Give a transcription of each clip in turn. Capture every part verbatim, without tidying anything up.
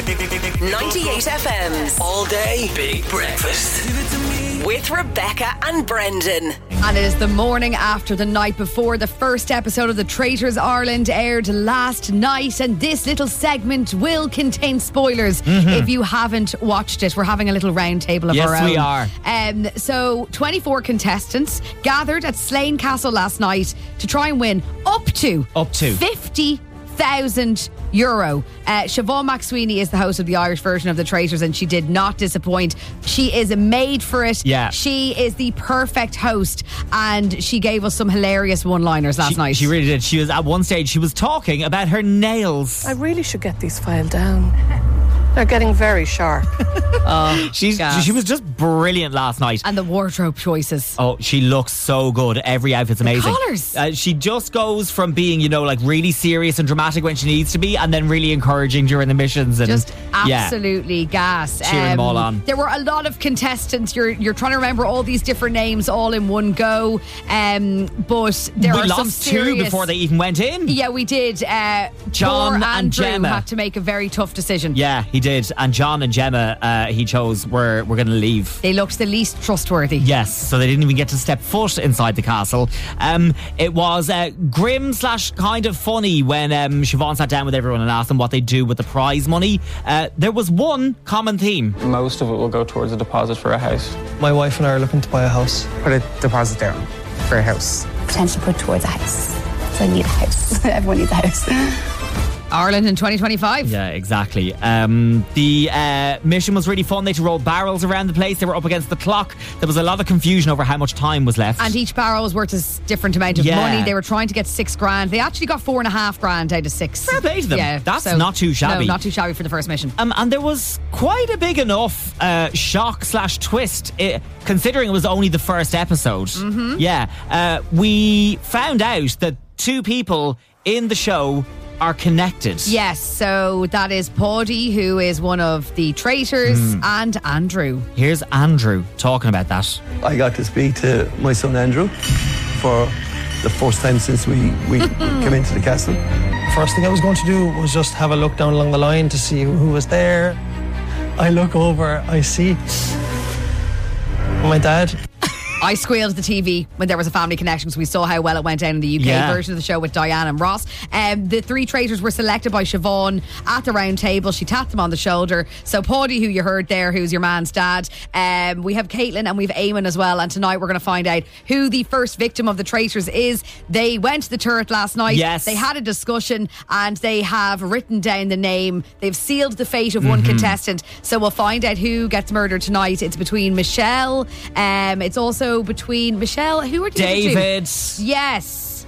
ninety-eight F M's All Day Big Breakfast with Rebecca and Brendan. And it is the morning after the night before. The first episode of The Traitors Ireland aired last night, and this little segment will contain spoilers mm-hmm. if you haven't watched it. We're having a little round table of yes, our own. Yes, we are. Um, so twenty-four contestants gathered at Slane Castle last night to try and win up to up to fifty thousand euro. Uh, Siobhan McSweeney is the host of the Irish version of The Traitors, and she did not disappoint. She is made for it. Yeah. She is the perfect host, and she gave us some hilarious one-liners last she, night. She really did. She was at one stage, she was talking about her nails. I really should get these filed down. They're getting very sharp. oh, She's, she was just brilliant last night. And the wardrobe choices. Oh, she looks so good. Every outfit's amazing. The colours. Uh, she just goes from being, you know, like really serious and dramatic when she needs to be, and then really encouraging during the missions. And just absolutely yeah, gas. Cheering um, them all on. There were a lot of contestants. You're you're trying to remember all these different names all in one go. Um, but there we are lost some serious, two before they even went in. Yeah, we did. Uh, John and and Drew Gemma had to make a very tough decision. Yeah, he did. And John and Gemma, uh, he chose, were, were going to leave. They looked the least trustworthy. Yes, so they didn't even get to step foot inside the castle. Um, it was uh, grim slash kind of funny when um, Siobhan sat down with everyone and asked them what they do with the prize money. Uh, there was one common theme. Most of it will go towards a deposit for a house. My wife and I are looking to buy a house. Put a deposit down for a house. Potentially put towards a house. So I need a house. Everyone needs a house. Ireland in twenty twenty-five. Yeah, exactly. Um, the uh, mission was really fun. They had to roll barrels around the place. They were up against the clock. There was a lot of confusion over how much time was left. And each barrel was worth a different amount of yeah. money. They were trying to get six grand. They actually got four and a half grand out of six. Fair play to them. Yeah, That's so, not too shabby. No, not too shabby for the first mission. Um, and there was quite a big enough uh, shock slash twist, uh, considering it was only the first episode. Mm-hmm. Yeah. Uh, we found out that two people in the show are connected. Yes, so that is Paddy, who is one of the traitors, mm. and Andrew. Here's Andrew talking about that. I got to speak to my son Andrew for the first time since we, we came into the castle. First thing I was going to do was just have a look down along the line to see who was there. I look over, I see my dad. I squealed at the T V when there was a family connection, because we saw how well it went down in the U K yeah. version of the show with Diane and Ross. Um, the three traitors were selected by Siobhan at the round table. She tapped them on the shoulder. So Paddy, who you heard there, who's your man's dad. Um, we have Caitlin and we have Eamon as well. And tonight we're going to find out who the first victim of the traitors is. They went to the turret last night. Yes. They had a discussion and they have written down the name. They've sealed the fate of mm-hmm. one contestant. So we'll find out who gets murdered tonight. It's between Michelle. Um, it's also between Michelle, who are the David, yes,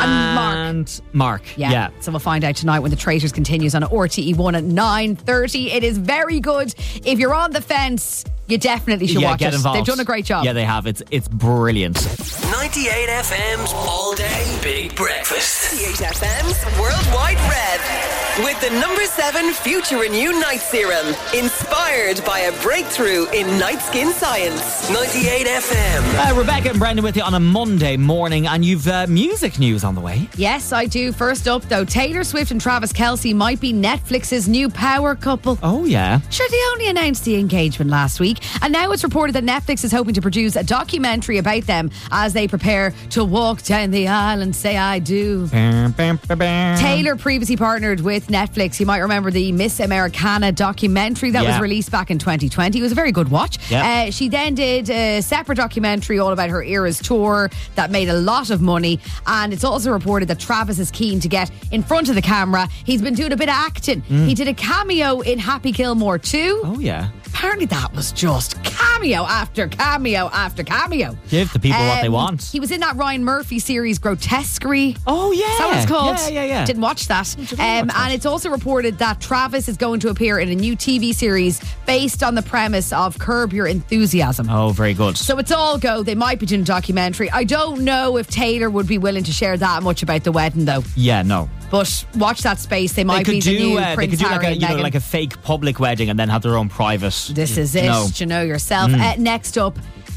and, and Mark. Mark, yeah. yeah. So we'll find out tonight when The Traitors continues on R T E one at nine thirty. It is very good. If you're on the fence, you definitely should yeah, watch get it. Involved. They've done a great job. Yeah, they have. It's it's brilliant. ninety-eight F M's All Day Big Breakfast. ninety-eight F M's Worldwide Rev. With the number seven Future Renew Night Serum. Inspired by a breakthrough in night skin science. ninety-eight F M. Uh, Rebecca and Brendan with you on a Monday morning, and you've uh, music news on the way. Yes, I do. First up, though, Taylor Swift and Travis Kelce might be Netflix's new power couple. Oh, yeah. Sure, they only announced the engagement last week, and now it's reported that Netflix is hoping to produce a documentary about them as they prepare to walk down the aisle and say I do. Bam, bam, bam, bam. Taylor previously partnered with Netflix. You might remember the Miss Americana documentary that yeah. was released back in twenty twenty. It was a very good watch. Yeah. Uh, she then did a separate documentary all about her Eras tour that made a lot of money, and it's also reported that Travis is keen to get in front of the camera. He's been doing a bit of acting. Mm. He did a cameo in Happy Gilmore two. Oh, yeah. Apparently that was just cameo after cameo after cameo. Give the people um, what they want. He was in that Ryan Murphy series Grotesquerie. Oh, yeah. Is that what it's called? Yeah, yeah, yeah. Didn't watch that. Didn't Um, watch and that. it's also reported that Travis is going to appear in a new T V series based on the premise of Curb Your Enthusiasm. Oh, very good. So it's all go. They might be doing a documentary. I don't know if Taylor would be willing to share that much about the wedding, though. Yeah, no. But watch that space. They might they be could the do, new uh, Prince They could do Harry like a, and you know, Meghan. like a fake public wedding and then have their own private. This is it. No. Do you know yourself? Mm. Uh, next up,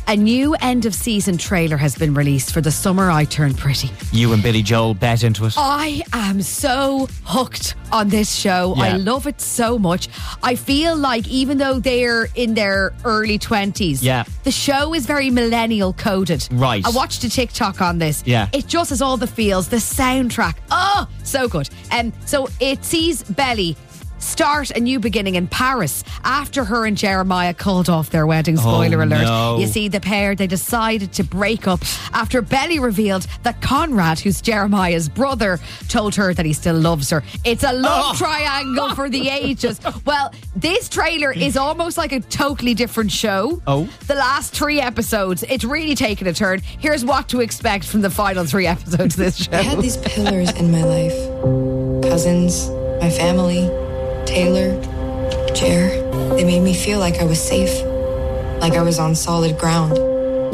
A new end of season trailer has been released for The Summer I Turned Pretty. You and Billy Joel bet into it. I am so hooked on this show. Yeah. I love it so much. I feel like even though they're in their early twenties, Yeah. the show is very millennial coded. Right. I watched a TikTok on this. Yeah. It just has all the feels. The soundtrack. Oh, so good. And um, so it sees Belly start a new beginning in Paris after her and Jeremiah called off their wedding. Spoiler Oh, alert. no. You see, the pair, they decided to break up after Belly revealed that Conrad, who's Jeremiah's brother, told her that he still loves her. It's a love Oh. triangle for the ages. Well, this trailer is almost like a totally different show. Oh. The last three episodes, it's really taken a turn. Here's what to expect from the final three episodes of this show. I had these pillars in my life. Cousins, my family, Taylor, Jer. They made me feel like I was safe, like I was on solid ground. But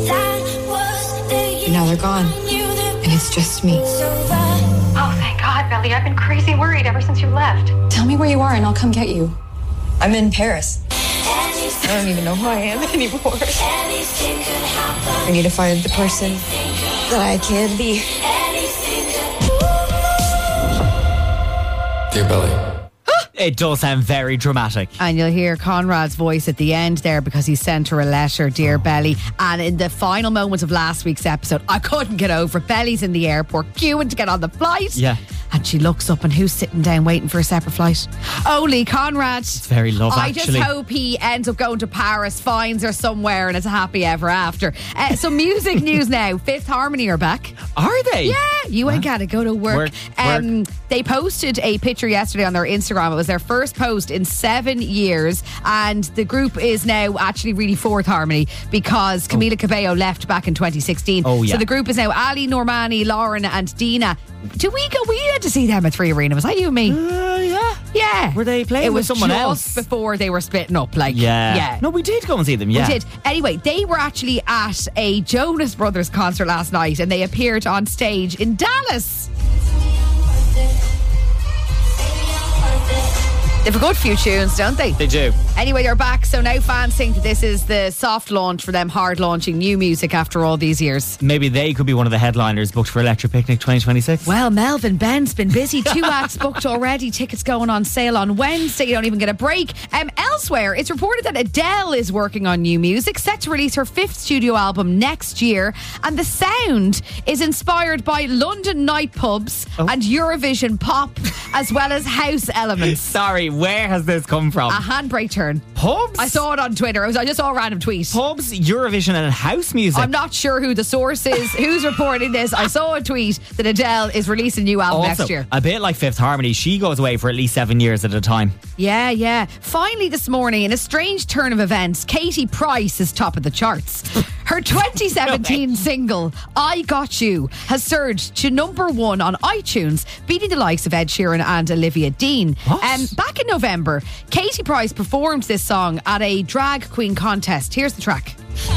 now they're gone, and it's just me. Oh, thank God, Belly. I've been crazy worried ever since you left. Tell me where you are and I'll come get you. I'm in Paris. I don't even know who I am anymore. I need to find the person that I can be. Dear Belly. It does sound very dramatic. And you'll hear Conrad's voice at the end there because he sent her a letter, Dear Belly. And in the final moments of last week's episode, I couldn't get over it. Belly's in the airport queuing to get on the flight. Yeah. And she looks up and who's sitting down waiting for a separate flight? Only Conrad. It's very love, I actually. just hope he ends up going to Paris, finds her somewhere, and it's a happy ever after. Uh, so music news now. Fifth Harmony are back. Are they? Yeah, you ain't gotta go to work. Work, Um, they posted a picture yesterday on their Instagram. It was their first post in seven years, and the group is now actually really Fourth Harmony because Camila Cabello left back in twenty sixteen. Oh, yeah. So the group is now Ali, Normani, Lauren, and Dina. Do we go? We had to see them at Three Arena. Was that you and me? Uh, yeah. Yeah. Were they playing It with was someone just else? before they were splitting up. Like, Yeah. yeah. No, we did go and see them, yeah. We did. Anyway, they were actually at a Jonas Brothers concert last night and they appeared on stage in Dallas. They have a good few tunes, don't they? They do. Anyway, they're back, so now fans think that this is the soft launch for them hard launching new music after all these years. Maybe they could be one of the headliners booked for Electric Picnic twenty twenty-six. Well, Melvin Ben's been busy. Two acts booked already. Tickets going on sale on Wednesday. You don't even get a break. Um, elsewhere, it's reported that Adele is working on new music, set to release her fifth studio album next year. And the sound is inspired by London night pubs Oh. and Eurovision pop, as well as house elements. Sorry, where has this come from? A handbrake turn. Pubs? I saw it on Twitter. I, was, I just saw a random tweet. Pubs, Eurovision and house music. I'm not sure who the source is, who's reporting this. I saw a tweet that Adele is releasing a new album Also, next year. a bit like Fifth Harmony, she goes away for at least seven years at a time. Yeah, yeah. Finally this morning, in a strange turn of events, Katie Price is top of the charts. Her twenty seventeen single, I Got You, has surged to number one on iTunes, beating the likes of Ed Sheeran and Olivia Dean. What? Um, back in November, Katie Price performed this song at a drag queen contest. Here's the track.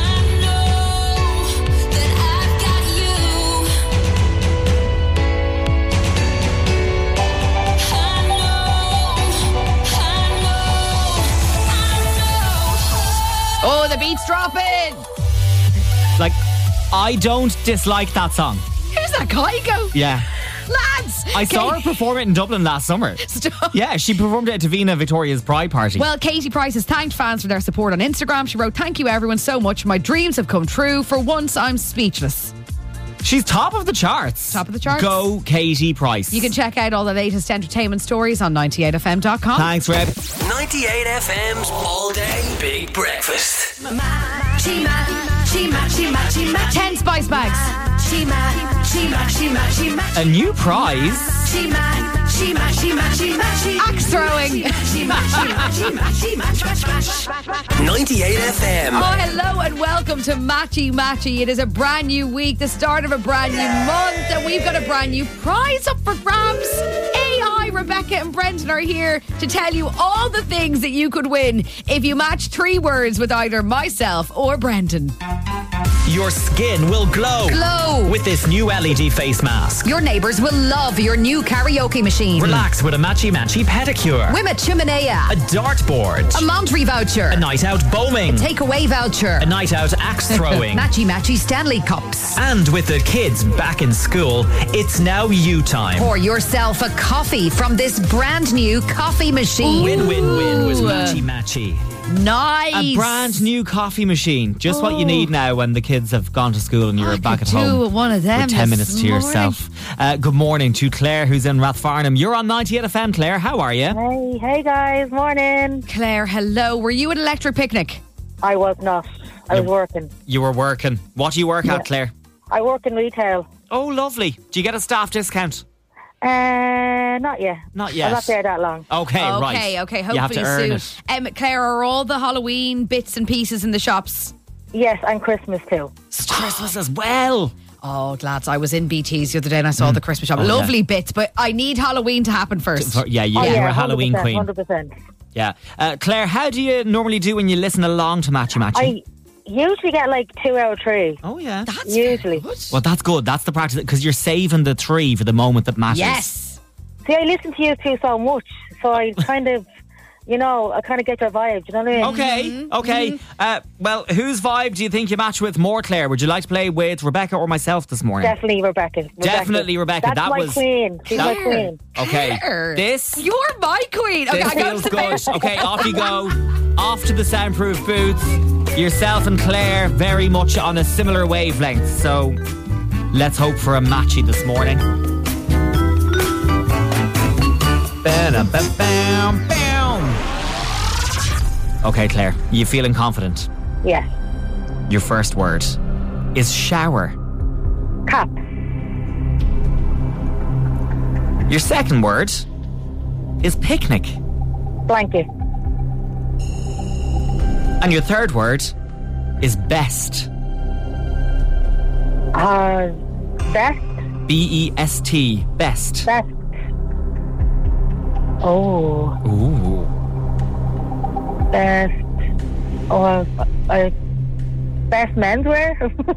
Oh, the beat's dropping! Like, I don't dislike that song. Who's that guy go? Yeah. Lads! I saw her perform it in Dublin last summer. Stop. Yeah, she performed it at Davina Victoria's Pride Party. Well, Katie Price has thanked fans for their support on Instagram. She wrote, "Thank you everyone so much. My dreams have come true. For once, I'm speechless." She's top of the charts. Top of the charts. Go Katie Price. You can check out all the latest entertainment stories on ninety-eight F M dot com. Thanks, Reb. ninety-eight F M's All Day Big Breakfast. ten Spice Bags. A new prize. Axe throwing. ninety-eight F M. Oh, hello and welcome to Matchy Matchy. It is a brand new week, the start of a brand new month, and we've got a brand new prize up for grabs. A I, Rebecca and Brendan are here to tell you all the things that you could win if you match three words with either myself or Brendan. Your skin will glow. Glow. With this new L E D face mask. Your neighbours will love your new karaoke machine. Relax with a matchy matchy pedicure. Wim a chimenea. A dartboard. A Monterey voucher. A night out bowling. Takeaway voucher. A night out axe throwing. Matchy matchy Stanley cups. And with the kids back in school, it's now you time. Pour yourself a coffee from this brand new coffee machine. Win win win with matchy matchy. Nice. A brand new coffee machine. Just oh. what you need now when the kids have gone to school and you're I back at do home. one of them with ten minutes to morning. yourself. Uh, good morning to Claire, who's in Rathfarnham. You're on ninety-eight F M, Claire. How are you? Hey, hey guys. Morning. Claire, hello. Were you at Electric Picnic? I was not. I you, was working. You were working. What do you work yeah. at, Claire? I work in retail. Oh, lovely. Do you get a staff discount? Uh, not yet. Not yet. I'm not there that long. Okay, okay right. Okay, okay. Hopefully you have to earn soon. It. Um, Claire, are all the Halloween bits and pieces in the shops? Yes, and Christmas too. It's Christmas as well. Oh, lads, I was in B T's the other day and I saw mm. the Christmas shop. Oh, Lovely yeah. bere, but I need Halloween to happen first. For, yeah, you, oh, you're yeah, a Halloween queen. one hundred percent. Yeah. Uh, Claire, how do you normally do when you listen along to Matchy Matchy? I usually get like two out of three. Oh, yeah. That's usually. Good. Well, that's good. That's the practice because you're saving the three for the moment that matters. Yes. See, I listen to you two so much, so I kind of, you know, I kind of get your vibe. Do you know what I mean? Okay, mm-hmm. okay. Mm-hmm. Uh, well, whose vibe do you think you match with more, Claire? Would you like to play with Rebecca or myself this morning? Definitely Rebecca. Rebecca. Definitely Rebecca. That's that my was queen. She's that, my queen. Okay. Claire, this. You're my queen. Okay, This I feels good. Okay, off you go. Off to the soundproof booth. Yourself and Claire very much on a similar wavelength. So let's hope for a matchy this morning. Okay, Claire, you feeling confident? Yes. Your first word is shower. Cap. Your second word is picnic. Blanket. And your third word is best. Uh, best? B E S T. Best. Best. Oh. Ooh. Best. Oh, uh, uh, best menswear?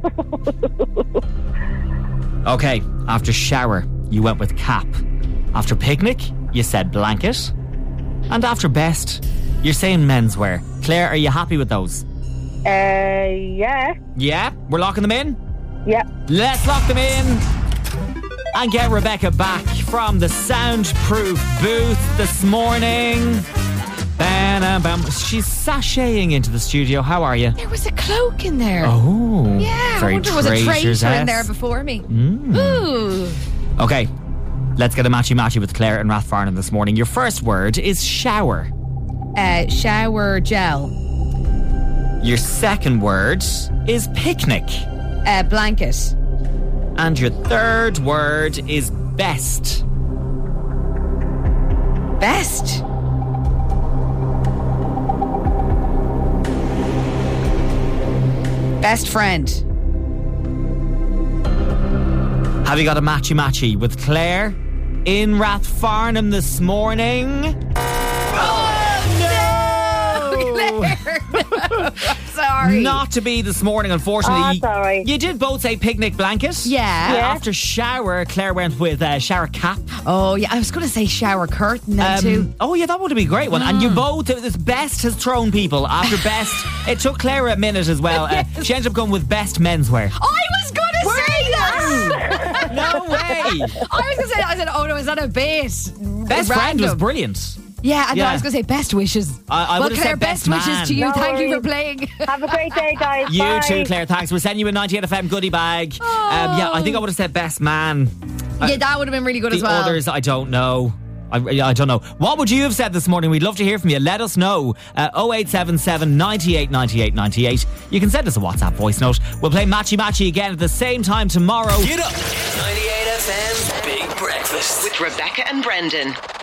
Okay, after shower, you went with cap. After picnic, you said blanket. And after best, you're saying menswear. Claire, are you happy with those? Uh, yeah. Yeah? We're locking them in? Yeah. Let's lock them in and get Rebecca back from the soundproof booth this morning. Ba-na-bam. She's sashaying into the studio. How are you? There was a cloak in there. Oh. Yeah, very I wonder was a traitor's traitor in ass. there before me. Mm. Ooh. Okay, let's get a matchy matchy with Claire and Rathfarnham this morning. Your first word is shower. Uh, shower gel. Your second word is picnic. Uh, blanket. And your third word is best. Best? Best friend. Have you got a matchy matchy with Claire in Rathfarnham this morning? Sorry. Not to be this morning, unfortunately. Oh, sorry. You did both say picnic blanket. Yeah. Uh, Yeah. After shower, Claire went with uh, shower cap. Oh, yeah. I was going to say shower curtain then Um, too. oh, yeah, that would have been a great one. And you both, this best has thrown people. After best, it took Claire a minute as well. Uh, she ended up going with best menswear. I was going to say that. No way. I was going to say that. I said, oh no, is that a bit? Best random? friend was brilliant. Yeah, and Yeah. I was going to say best wishes. I, I well, would have Claire, said best, best wishes man. to you. No Thank you for worries. playing. Have a great day, guys. You Bye. too, Claire. Thanks. We're sending you a ninety-eight F M goodie bag. Um, yeah, I think I would have said best man. Yeah, that would have been really good The as well. others, I don't know. I, I don't know. What would you have said this morning? We'd love to hear from you. Let us know. Uh, oh eight seven seven, nine eight, nine eight, nine eight. You can send us a WhatsApp voice note. We'll play Matchy Matchy again at the same time tomorrow. Get up. ninety-eight F M's Big Breakfast with Rebecca and Brendan.